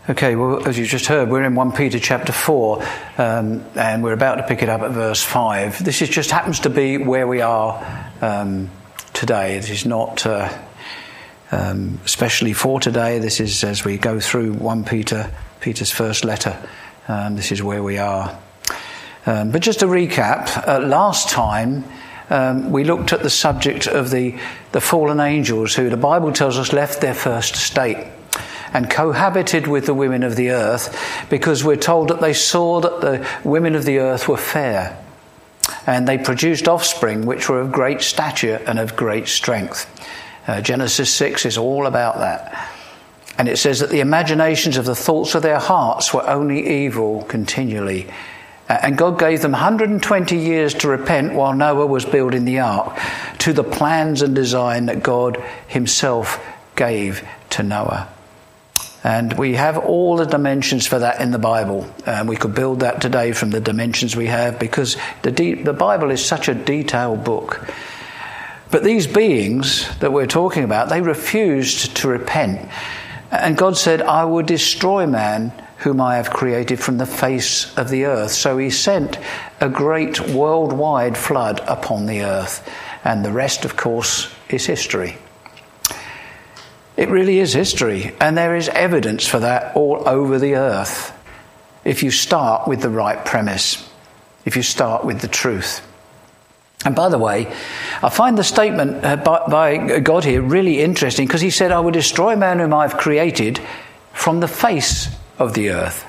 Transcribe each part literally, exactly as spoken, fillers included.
Okay, well, as you just heard, we're in First Peter chapter four, um, and we're about to pick it up at verse five. This is just happens to be where we are um, today. This is not uh, um, especially for today. This is as we go through First Peter, Peter's first letter. Um, this is where we are. Um, but just to recap, uh, last time um, we looked at the subject of the, the fallen angels who the Bible tells us left their first state and cohabited with the women of the earth, because we're told that they saw that the women of the earth were fair, and they produced offspring which were of great stature and of great strength. Uh, Genesis six is all about that. And it says that the imaginations of the thoughts of their hearts were only evil continually. Uh, and God gave them one hundred twenty years to repent while Noah was building the ark, to the plans and design that God himself gave to Noah. And we have all the dimensions for that in the Bible. And we could build that today from the dimensions we have, because the de- the Bible is such a detailed book. But these beings that we're talking about, they refused to repent. And God said, I will destroy man whom I have created from the face of the earth. So he sent a great worldwide flood upon the earth. And the rest, of course, is history. It really is history, and there is evidence for that all over the earth if you start with the right premise, if you start with the truth. And by the way, I find the statement uh, by, by God here really interesting, because he said, I will destroy man whom I have created from the face of the earth,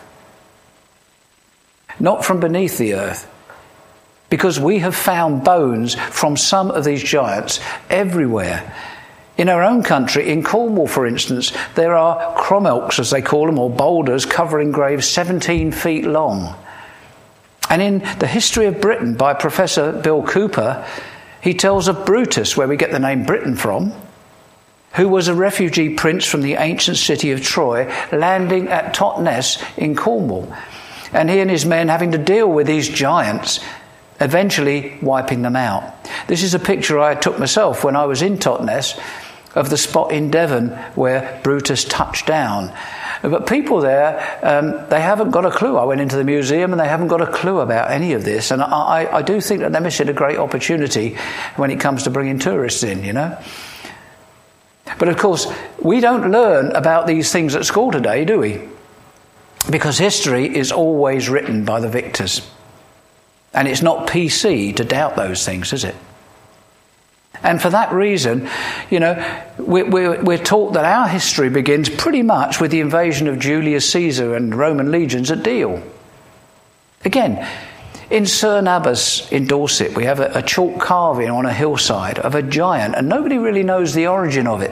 not from beneath the earth. Because we have found bones from some of these giants everywhere. In our own country, in Cornwall, for instance, there are cromlechs, as they call them, or boulders covering graves seventeen feet long. And in The History of Britain by Professor Bill Cooper, he tells of Brutus, where we get the name Britain from, who was a refugee prince from the ancient city of Troy, landing at Totnes in Cornwall. And he and his men having to deal with these giants, eventually wiping them out. This is a picture I took myself when I was in Totnes, of the spot in Devon where Brutus touched down. But people there, um, they haven't got a clue. I went into the museum and they haven't got a clue about any of this. And I, I do think that they're missing a great opportunity when it comes to bringing tourists in, you know. But of course, we don't learn about these things at school today, do we? Because history is always written by the victors. And it's not P C to doubt those things, is it? And for that reason, you know, we're, we're, we're taught that our history begins pretty much with the invasion of Julius Caesar and Roman legions at Deal. Again, in Cernabas in Dorset, we have a, a chalk carving on a hillside of a giant, and nobody really knows the origin of it.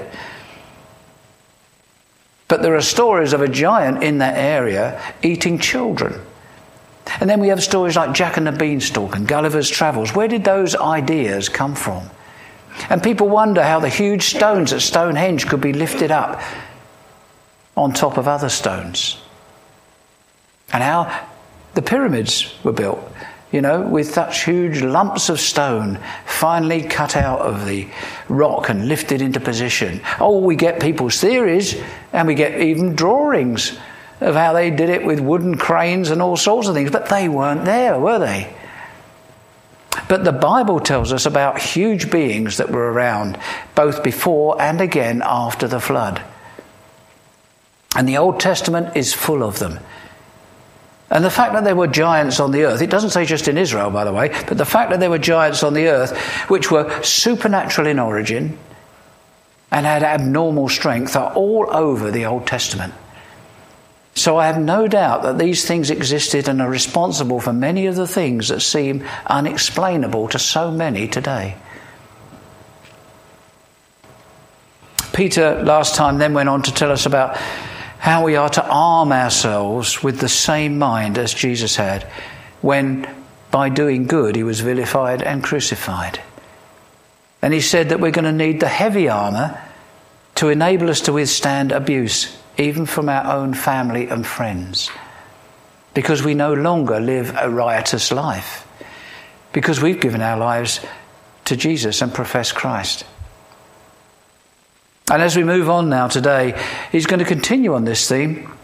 But there are stories of a giant in that area eating children. And then we have stories like Jack and the Beanstalk and Gulliver's Travels. Where did those ideas come from? And people wonder how the huge stones at Stonehenge could be lifted up on top of other stones. And how the pyramids were built, you know, with such huge lumps of stone finally cut out of the rock and lifted into position. Oh, we get people's theories, and we get even drawings of how they did it with wooden cranes and all sorts of things. But they weren't there, were they? But the Bible tells us about huge beings that were around, both before and again after the flood. And the Old Testament is full of them. And the fact that there were giants on the earth, it doesn't say just in Israel, by the way, but the fact that there were giants on the earth which were supernatural in origin and had abnormal strength are all over the Old Testament. So I have no doubt that these things existed and are responsible for many of the things that seem unexplainable to so many today. Peter last time then went on to tell us about how we are to arm ourselves with the same mind as Jesus had when, by doing good, he was vilified and crucified. And he said that we're going to need the heavy armour to enable us to withstand abuse, even from our own family and friends, because we no longer live a riotous life, because we've given our lives to Jesus and profess Christ. And as we move on now today, he's going to continue on this theme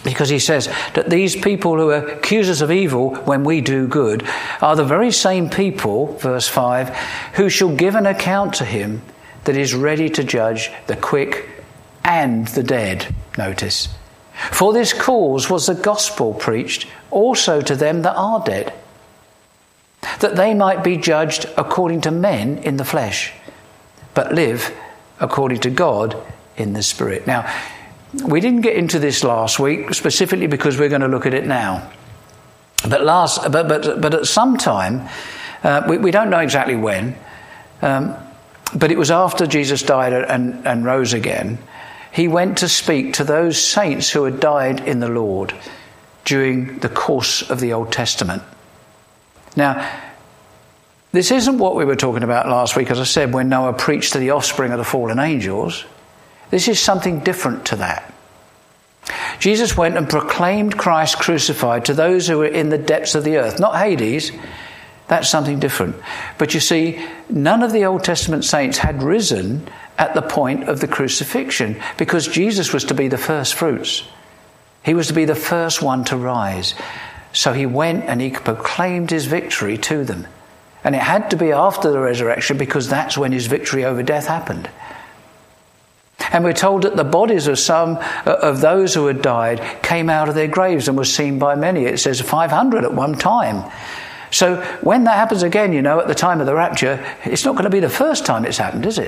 Because he says that these people who accuse us of evil when we do good are the very same people, verse five, who shall give an account to him that is ready to judge the quick and the dead. Notice. For this cause was the gospel preached also to them that are dead, that they might be judged according to men in the flesh, but live according to God in the Spirit. Now, we didn't get into this last week specifically because we're going to look at it now. But last, but but but at some time, uh, we, we don't know exactly when, um, but it was after Jesus died and, and rose again. He went to speak to those saints who had died in the Lord during the course of the Old Testament. Now, this isn't what we were talking about last week, as I said, when Noah preached to the offspring of the fallen angels. This is something different to that. Jesus went and proclaimed Christ crucified to those who were in the depths of the earth, not Hades. That's something different. But you see, none of the Old Testament saints had risen at the point of the crucifixion because Jesus was to be the first fruits. He was to be the first one to rise. So he went and he proclaimed his victory to them. And it had to be after the resurrection because that's when his victory over death happened. And we're told that the bodies of some of those who had died came out of their graves and were seen by many. It says five hundred at one time. So when that happens again, you know, at the time of the rapture, it's not going to be the first time it's happened, is it?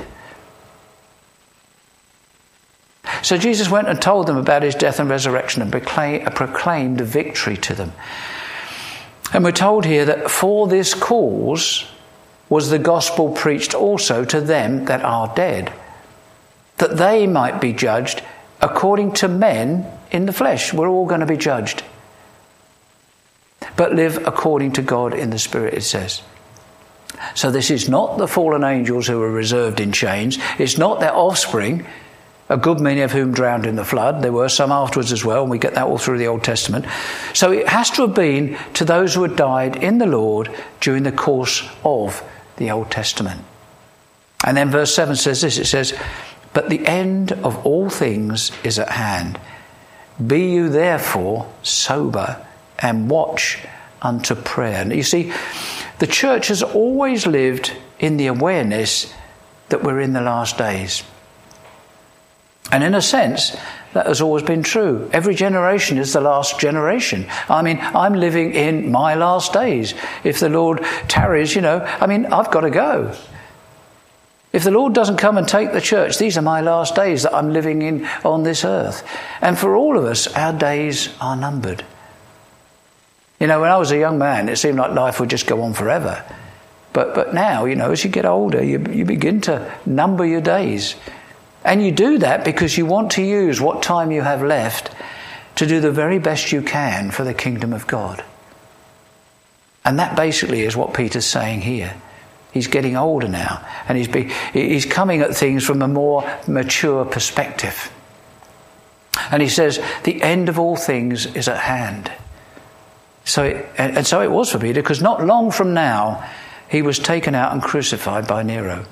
So Jesus went and told them about his death and resurrection and proclaimed victory to them. And we're told here that for this cause was the gospel preached also to them that are dead, that they might be judged according to men in the flesh. We're all going to be judged. But live according to God in the Spirit, it says. So this is not the fallen angels who are reserved in chains. It's not their offspring, a good many of whom drowned in the flood. There were some afterwards as well, and we get that all through the Old Testament. So it has to have been to those who had died in the Lord during the course of the Old Testament. And then verse seven says this, it says, but the end of all things is at hand. Be you therefore sober and watch unto prayer. And you see, the church has always lived in the awareness that we're in the last days. And in a sense, that has always been true. Every generation is the last generation. I mean, I'm living in my last days. If the Lord tarries, you know, I mean, I've got to go. If the Lord doesn't come and take the church, these are my last days that I'm living in on this earth. And for all of us, our days are numbered. You know, when I was a young man, it seemed like life would just go on forever. But but now, you know, as you get older, you, you begin to number your days. And you do that because you want to use what time you have left to do the very best you can for the kingdom of God. And that basically is what Peter's saying here. He's getting older now, and he's be, he's coming at things from a more mature perspective. And he says, the end of all things is at hand. So, it, and, and so it was for Peter, because not long from now, he was taken out and crucified by Nero.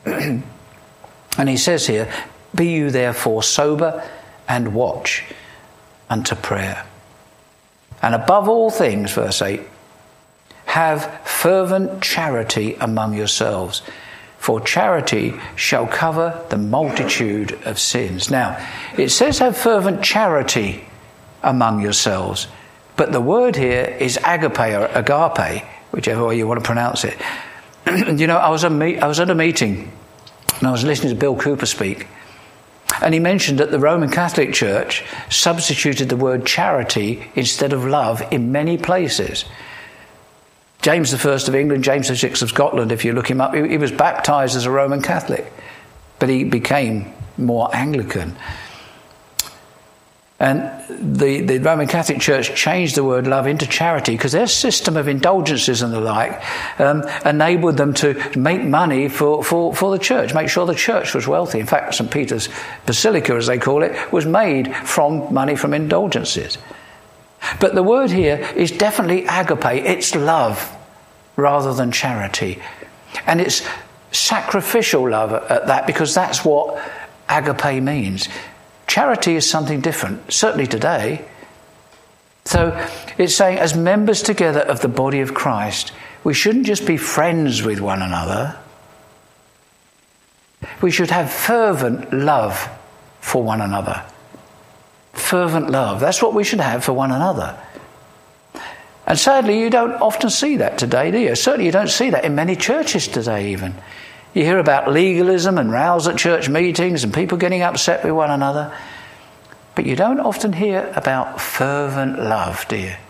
And he says here, be you therefore sober and watch unto prayer. And above all things, verse eight, have fervent charity among yourselves, for charity shall cover the multitude of sins. Now, it says have fervent charity among yourselves, but the word here is agape or agape, whichever way you want to pronounce it. You know, I was, a me- I was at a meeting and I was listening to Bill Cooper speak, and he mentioned that the Roman Catholic Church substituted the word charity instead of love in many places. James the First of England, James the Sixth of Scotland, if you look him up, he was baptised as a Roman Catholic, but he became more Anglican. And the, the Roman Catholic Church changed the word love into charity because their system of indulgences and the like um, enabled them to make money for, for, for the church, make sure the church was wealthy. In fact, Saint Peter's Basilica, as they call it, was made from money from indulgences. But the word here is definitely agape. It's love rather than charity. And it's sacrificial love at that, because that's what agape means. Charity is something different, certainly today. So it's saying, as members together of the body of Christ, we shouldn't just be friends with one another. We should have fervent love for one another. Fervent love. That's what we should have for one another. And sadly, you don't often see that today, do you? Certainly you don't see that in many churches today even. You hear about legalism and rows at church meetings and people getting upset with one another. But you don't often hear about fervent love, do you?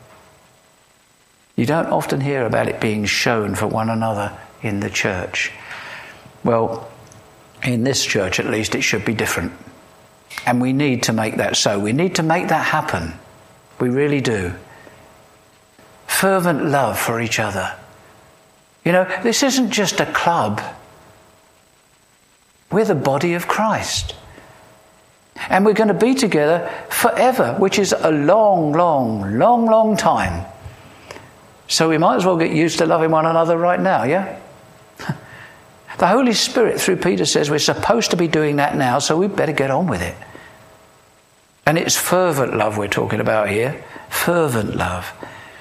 You don't often hear about it being shown for one another in the church. Well, in this church at least, it should be different. And we need to make that so. We need to make that happen. We really do. Fervent love for each other. You know, this isn't just a club. We're the body of Christ. And we're going to be together forever, which is a long, long, long, long time. So we might as well get used to loving one another right now, yeah? The Holy Spirit, through Peter, says we're supposed to be doing that now, so we better get on with it. And it's fervent love we're talking about here. Fervent love.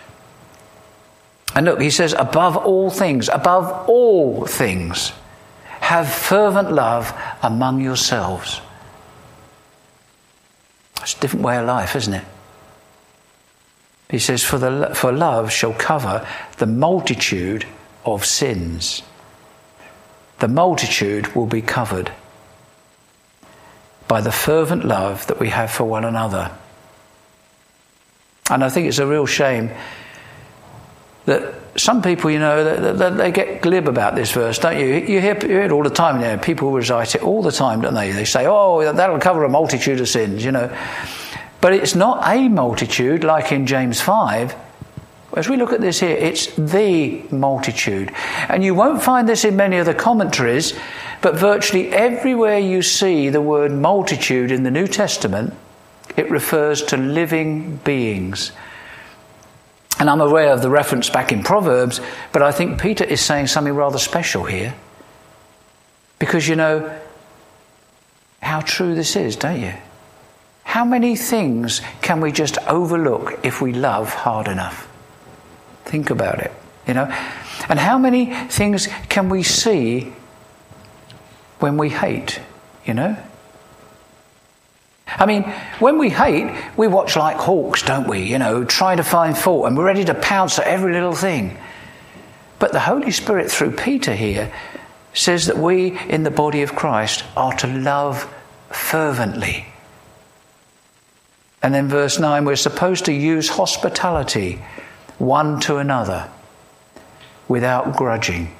And look, he says, above all things, above all things, have fervent love among yourselves. It's a different way of life, isn't it? He says, for the for love shall cover the multitude of sins. The multitude will be covered by the fervent love that we have for one another. And I think it's a real shame that some people, you know, they, they get glib about this verse, don't you? You hear, you hear it all the time. You know, people recite it all the time, don't they? They say, oh, that'll cover a multitude of sins, you know. But it's not a multitude like in James five. As we look at this here, it's the multitude. And you won't find this in many of the commentaries, but virtually everywhere you see the word multitude in the New Testament, it refers to living beings. And I'm aware of the reference back in Proverbs, but I think Peter is saying something rather special here. Because you know how true this is, don't you? How many things can we just overlook if we love hard enough? Think about it, you know. And how many things can we see when we hate, you know? I mean, when we hate, we watch like hawks, don't we? You know, trying to find fault, and we're ready to pounce at every little thing. But the Holy Spirit, through Peter here, says that we in the body of Christ are to love fervently. And then verse nine, we're supposed to use hospitality one to another without grudging.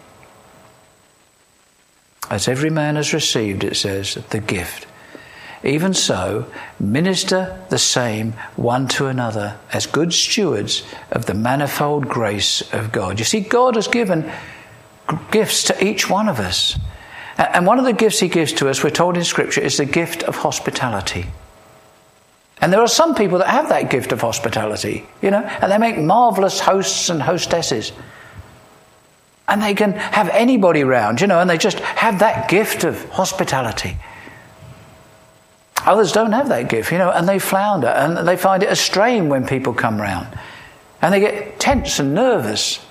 As every man has received, it says, the gift. Even so, minister the same one to another as good stewards of the manifold grace of God. You see, God has given gifts to each one of us. And one of the gifts he gives to us, we're told in Scripture, is the gift of hospitality. And there are some people that have that gift of hospitality, you know, and they make marvellous hosts and hostesses. And they can have anybody round, you know, and they just have that gift of hospitality. Others don't have that gift, you know, and they flounder and they find it a strain when people come round. And they get tense and nervous.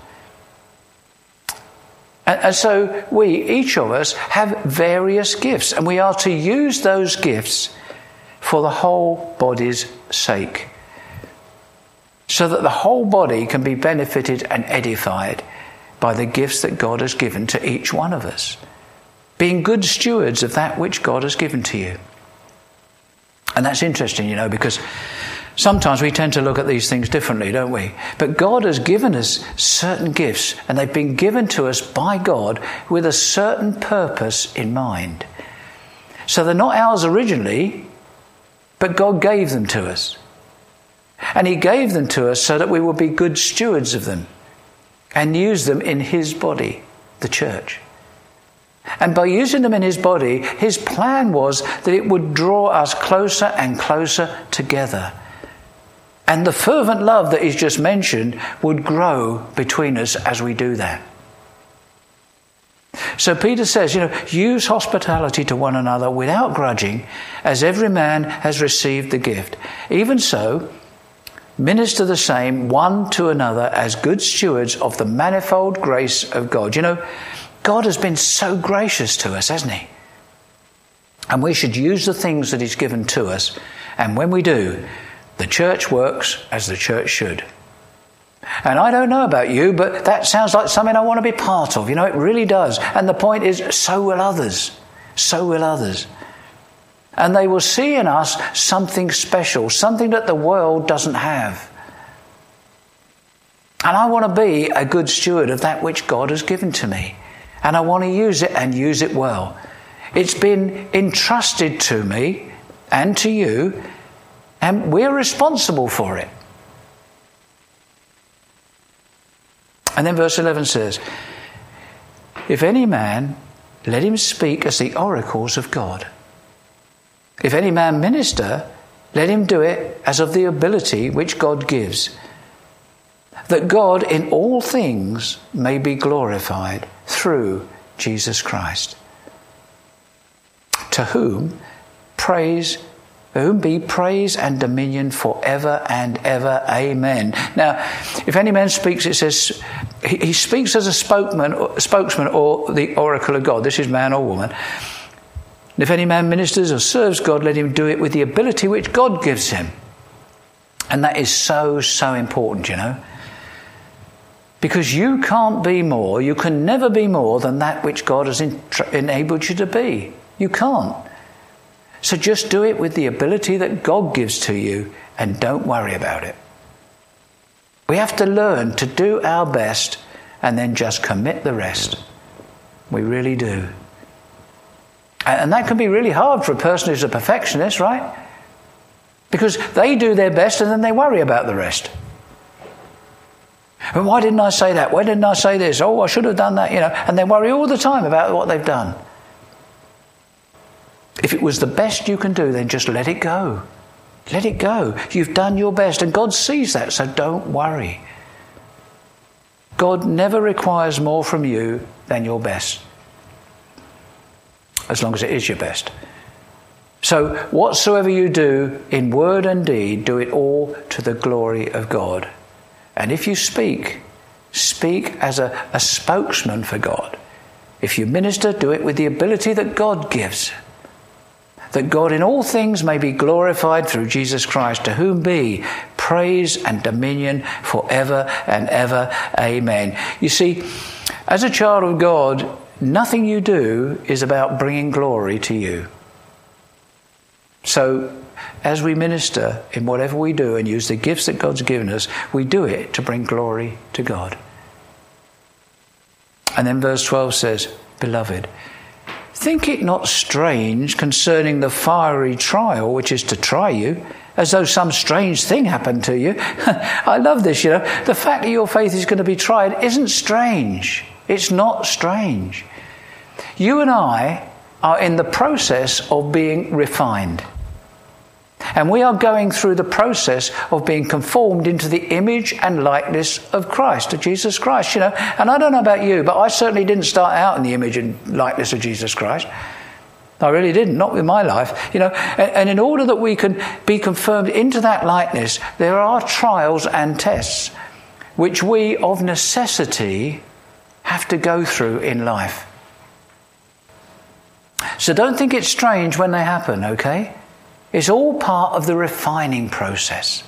And, and so we, each of us, have various gifts. And we are to use those gifts for the whole body's sake. So that the whole body can be benefited and edified by the gifts that God has given to each one of us. Being good stewards of that which God has given to you. And that's interesting, you know, because sometimes we tend to look at these things differently, don't we? But God has given us certain gifts, and they've been given to us by God with a certain purpose in mind. So they're not ours originally, but God gave them to us. And he gave them to us so that we will be good stewards of them and use them in his body, the church. And by using them in his body, his plan was that it would draw us closer and closer together. And the fervent love that is just mentioned would grow between us as we do that. So Peter says, you know, use hospitality to one another without grudging, as every man has received the gift. Even so, minister the same one to another as good stewards of the manifold grace of God. You know, God has been so gracious to us, hasn't he? And we should use the things that he's given to us. And when we do, the church works as the church should. And I don't know about you, but that sounds like something I want to be part of. You know, it really does. And the point is, so will others. So will others. And they will see in us something special, something that the world doesn't have. And I want to be a good steward of that which God has given to me. And I want to use it and use it well. It's been entrusted to me and to you, and we're responsible for it. And then verse eleven says, if any man, let him speak as the oracles of God. If any man minister, let him do it as of the ability which God gives, that God in all things may be glorified through Jesus Christ. To whom praise, to whom be praise and dominion forever and ever. Amen. Now, if any man speaks, it says he, he speaks as a spokesman, spokesman or the oracle of God. This is man or woman. And if any man ministers or serves God, let him do it with the ability which God gives him. And that is so, so important, you know. Because you can't be more, you can never be more than that which God has en- enabled you to be. You can't. So just do it with the ability that God gives to you and don't worry about it. We have to learn to do our best and then just commit the rest. We really do. And that can be really hard for a person who's a perfectionist, right? Because they do their best and then they worry about the rest. And why didn't I say that? Why didn't I say this? Oh, I should have done that, you know. And they worry all the time about what they've done. If it was the best you can do, then just let it go. Let it go. You've done your best and God sees that, so don't worry. God never requires more from you than your best, as long as it is your best. So whatsoever you do in word and deed, do it all to the glory of God. And if you speak, speak as a, a spokesman for God. If you minister, do it with the ability that God gives. That God in all things may be glorified through Jesus Christ, to whom be praise and dominion forever and ever. Amen. You see, as a child of God, nothing you do is about bringing glory to you. So, as we minister in whatever we do and use the gifts that God's given us, we do it to bring glory to God. And then verse twelve says, Beloved, think it not strange concerning the fiery trial which is to try you, as though some strange thing happened to you. I love this, you know. The fact that your faith is going to be tried isn't strange. It's not strange. You and I are in the process of being refined. And we are going through the process of being conformed into the image and likeness of Christ, of Jesus Christ, you know. And I don't know about you, but I certainly didn't start out in the image and likeness of Jesus Christ. I really didn't, not with my life, you know. And, and in order that we can be confirmed into that likeness, there are trials and tests which we, of necessity, have to go through in life. So don't think it's strange when they happen, okay? It's all part of the refining process.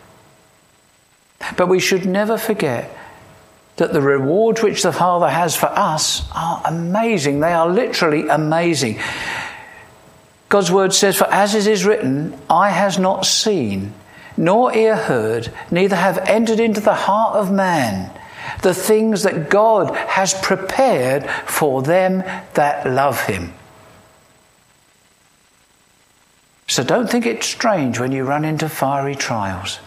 But we should never forget that the rewards which the Father has for us are amazing. They are literally amazing. God's word says, For as it is written, eye has not seen, nor ear heard, neither have entered into the heart of man the things that God has prepared for them that love him. So don't think it's strange when you run into fiery trials.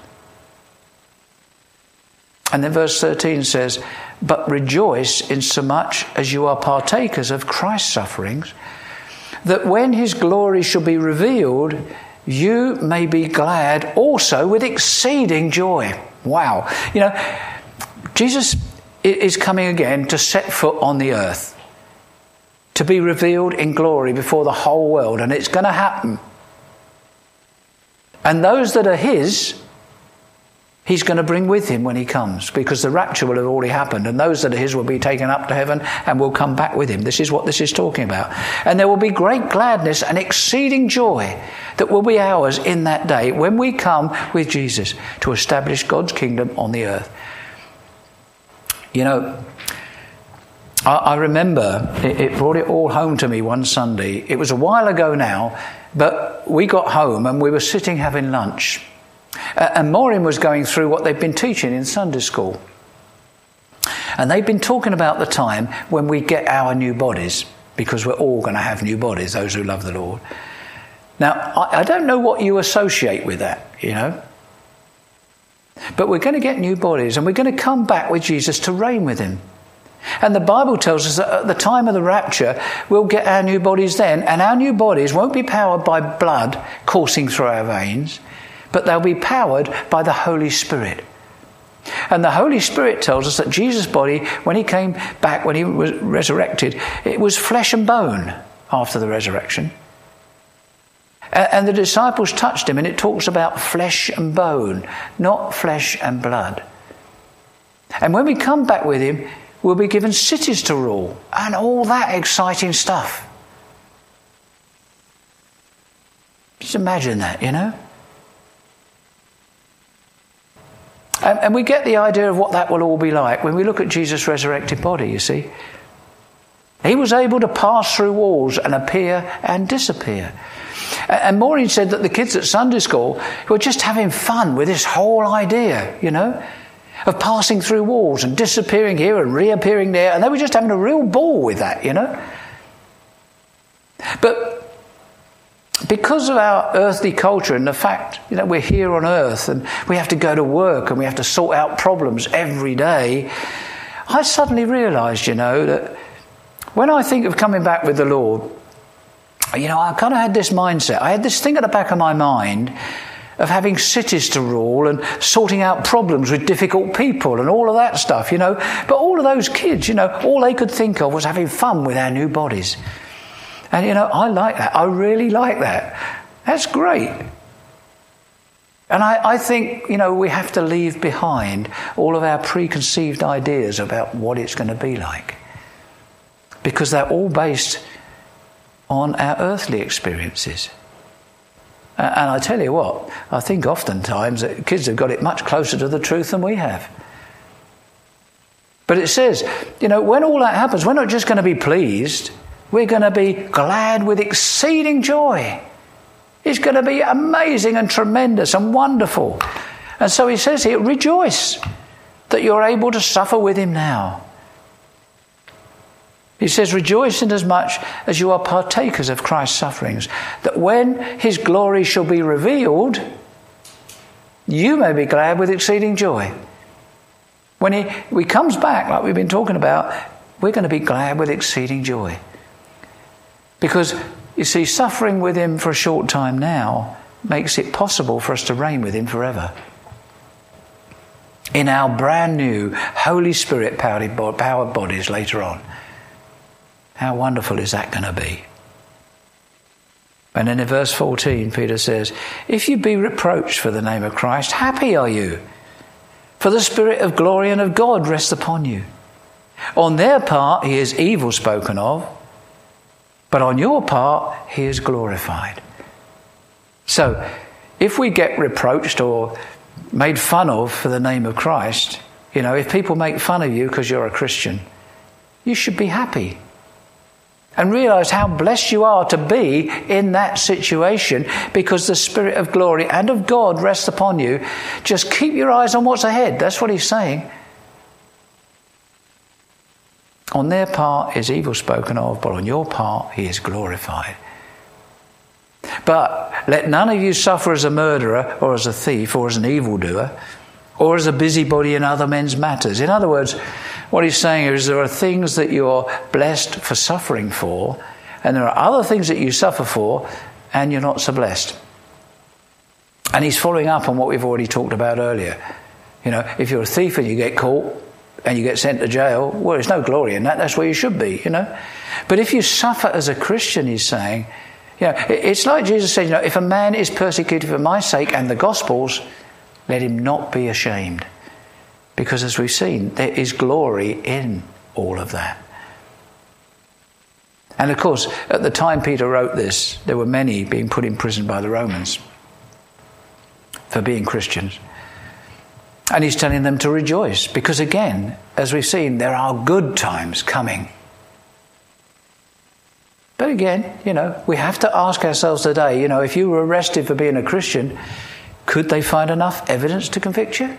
And then verse thirteen says, But rejoice insomuch as you are partakers of Christ's sufferings, that when his glory shall be revealed, you may be glad also with exceeding joy. Wow. You know, Jesus is coming again to set foot on the earth, to be revealed in glory before the whole world, and it's going to happen. And those that are his he's going to bring with him when he comes, because the rapture will have already happened, and those that are his will be taken up to heaven and will come back with him. This is what this is talking about. And there will be great gladness and exceeding joy that will be ours in that day when we come with Jesus to establish God's kingdom on the earth. You know, I, I remember it, it brought it all home to me one Sunday. It was a while ago now, but we got home and we were sitting having lunch. Uh, and Maureen was going through what they'd been teaching in Sunday school. And they'd been talking about the time when we get our new bodies, because we're all going to have new bodies, those who love the Lord. Now, I, I don't know what you associate with that, you know. But we're going to get new bodies, and we're going to come back with Jesus to reign with him. And the Bible tells us that at the time of the rapture, we'll get our new bodies then, and our new bodies won't be powered by blood coursing through our veins, but they'll be powered by the Holy Spirit. And the Holy Spirit tells us that Jesus' body, when he came back, when he was resurrected, it was flesh and bone after the resurrection. And the disciples touched him, and it talks about flesh and bone, not flesh and blood. And when we come back with him, we'll be given cities to rule and all that exciting stuff. Just imagine that, you know. And, and we get the idea of what that will all be like when we look at Jesus' resurrected body, you see. He was able to pass through walls and appear and disappear. And Maureen said that the kids at Sunday school were just having fun with this whole idea, you know, of passing through walls and disappearing here and reappearing there. And they were just having a real ball with that, you know. But because of our earthly culture and the fact, you know, we're here on earth and we have to go to work and we have to sort out problems every day, I suddenly realised, you know, that when I think of coming back with the Lord, you know, I kind of had this mindset. I had this thing at the back of my mind of having cities to rule and sorting out problems with difficult people and all of that stuff, you know. But all of those kids, you know, all they could think of was having fun with our new bodies. And, you know, I like that. I really like that. That's great. And I, I think, you know, we have to leave behind all of our preconceived ideas about what it's going to be like. Because they're all based on our earthly experiences. And I tell you what, I think oftentimes that kids have got it much closer to the truth than we have. But it says, you know, when all that happens, we're not just going to be pleased, we're going to be glad with exceeding joy. It's going to be amazing and tremendous and wonderful. And so he says here, rejoice that you're able to suffer with him now. He says, rejoice inasmuch as you are partakers of Christ's sufferings, that when his glory shall be revealed, you may be glad with exceeding joy. When he, he comes back, like we've been talking about, we're going to be glad with exceeding joy. Because, you see, suffering with him for a short time now makes it possible for us to reign with him forever. In our brand new Holy Spirit powered bodies later on. How wonderful is that going to be? And then in verse fourteen, Peter says, if you be reproached for the name of Christ, happy are you, for the Spirit of glory and of God rests upon you. On their part he is evil spoken of, but on your part he is glorified. So, if we get reproached or made fun of for the name of Christ, you know, if people make fun of you because you're a Christian, you should be happy. And realise how blessed you are to be in that situation, because the Spirit of glory and of God rests upon you. Just keep your eyes on what's ahead. That's what he's saying. On their part is evil spoken of, but on your part he is glorified. But let none of you suffer as a murderer or as a thief or as an evildoer or as a busybody in other men's matters. In other words, what he's saying is there are things that you're blessed for suffering for, and there are other things that you suffer for and you're not so blessed. And he's following up on what we've already talked about earlier. You know, if you're a thief and you get caught and you get sent to jail, well, there's no glory in that. That's where you should be, you know. But if you suffer as a Christian, he's saying, you know, it's like Jesus said, you know, if a man is persecuted for my sake and the gospel's, Let him not be ashamed. Because as we've seen, there is glory in all of that. And of course, at the time Peter wrote this, there were many being put in prison by the Romans for being Christians. And he's telling them to rejoice. Because again, as we've seen, there are good times coming. But again, you know, we have to ask ourselves today, you know, if you were arrested for being a Christian, could they find enough evidence to convict you?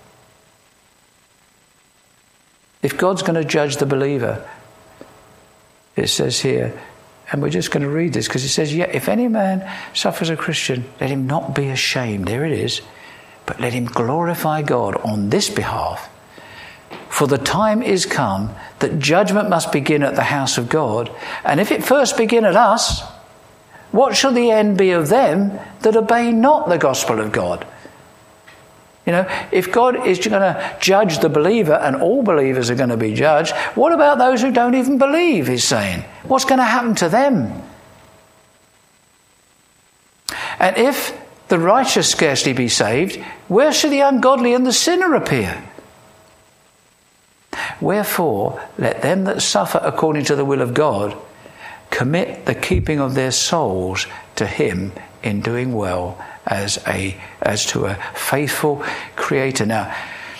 If God's going to judge the believer, it says here, and we're just going to read this because it says, yeah, if any man suffers a Christian, let him not be ashamed. There it is. But let him glorify God on this behalf. For the time is come that judgment must begin at the house of God. And if it first begin at us, what shall the end be of them that obey not the gospel of God? You know, if God is going to judge the believer and all believers are going to be judged, what about those who don't even believe, he's saying? What's going to happen to them? And if the righteous scarcely be saved, where shall the ungodly and the sinner appear? Wherefore, let them that suffer according to the will of God commit the keeping of their souls to him in doing well as a as to a faithful creator. Now,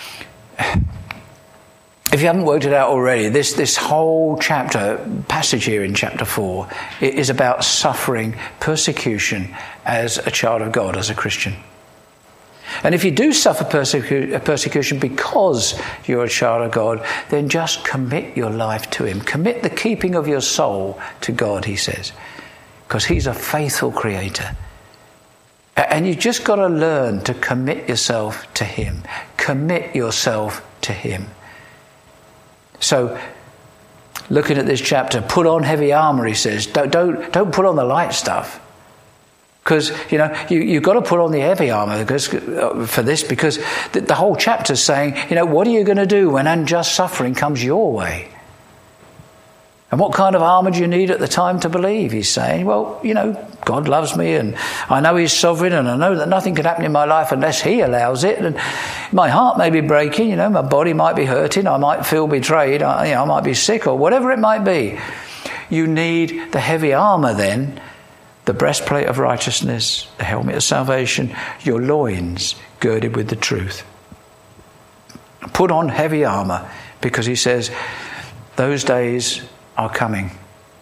if you haven't worked it out already, this, this whole chapter, passage here in chapter four, is about suffering persecution as a child of God, as a Christian. And if you do suffer persecu- persecution because you're a child of God, then just commit your life to him. Commit the keeping of your soul to God, he says, because he's a faithful creator. And you've just got to learn to commit yourself to him. Commit yourself to him. So, looking at this chapter, put on heavy armour, he says. Don't, don't, don't put on the light stuff. Because, you know, you, you've got to put on the heavy armour for this, because the, the whole chapter is saying, you know, what are you going to do when unjust suffering comes your way? And what kind of armour do you need at the time to believe? He's saying, well, you know, God loves me and I know he's sovereign and I know that nothing can happen in my life unless he allows it. And my heart may be breaking, you know, my body might be hurting, I might feel betrayed, I, you know, I might be sick or whatever it might be. You need the heavy armour then, the breastplate of righteousness, the helmet of salvation, your loins girded with the truth. Put on heavy armour, because he says those days are coming.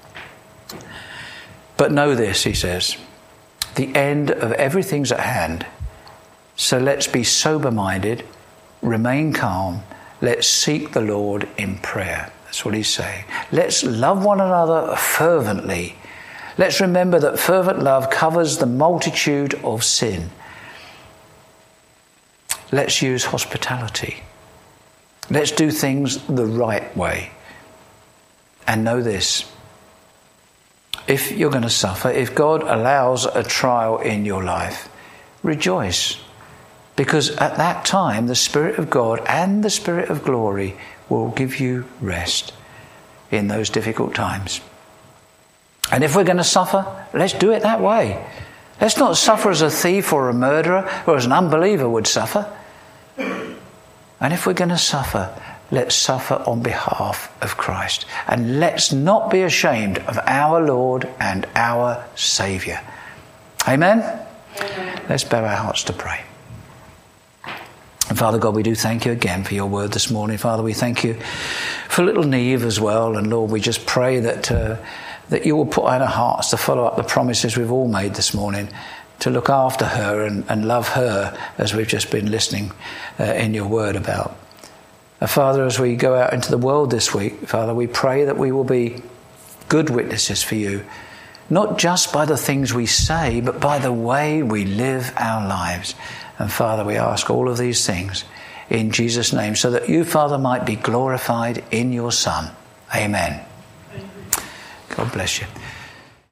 But know this, he says, the end of everything's at hand. So let's be sober-minded, remain calm, let's seek the Lord in prayer. That's what he's saying. Let's love one another fervently. Let's remember that fervent love covers the multitude of sin. Let's use hospitality. Let's do things the right way. And know this, if you're going to suffer, if God allows a trial in your life, rejoice. Because at that time, the Spirit of God and the Spirit of glory will give you rest in those difficult times. And if we're going to suffer, let's do it that way. Let's not suffer as a thief or a murderer or as an unbeliever would suffer. And if we're going to suffer, let's suffer on behalf of Christ. And let's not be ashamed of our Lord and our Saviour. Amen? Amen. Let's bow our hearts to pray. And Father God, we do thank you again for your word this morning. Father, we thank you for little Neve as well. And Lord, we just pray that uh, that you will put in our hearts to follow up the promises we've all made this morning, to look after her and, and love her as we've just been listening uh, in your word about. Uh, Father, as we go out into the world this week, Father, we pray that we will be good witnesses for you, not just by the things we say, but by the way we live our lives. And Father, we ask all of these things in Jesus' name, so that you, Father, might be glorified in your Son. Amen. God bless you.